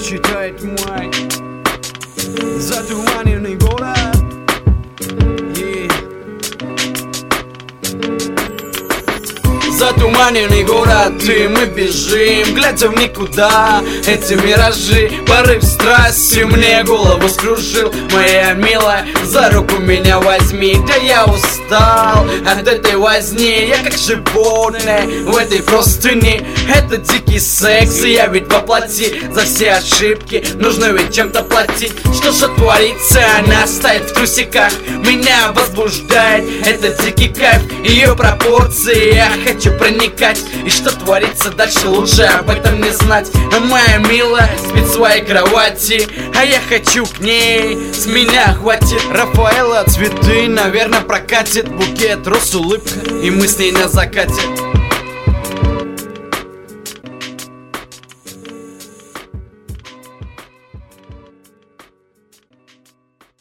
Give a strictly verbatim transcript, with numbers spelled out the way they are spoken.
читает мой затуманенный город. Затуманенный город, и мы бежим, глядя в никуда. Эти миражи, порыв страсти мне голову скружил. Моя милая, за руку меня возьми. Да я устал от этой возни. Я как животное в этой простыне. Это дикий секс, и я ведь воплоти. За все ошибки нужно ведь чем-то платить. Что же творится, она стоит в трусиках. Меня возбуждает этот дикий кайф, ее пропорции. Я хочу проникать, и что творится дальше, лучше об этом не знать. А моя милая спит в своей кровати, а я хочу к ней, с меня хватит. Рафаэла цветы, наверное, прокатит. Букет, роз, улыбка, и мы с ней на закате.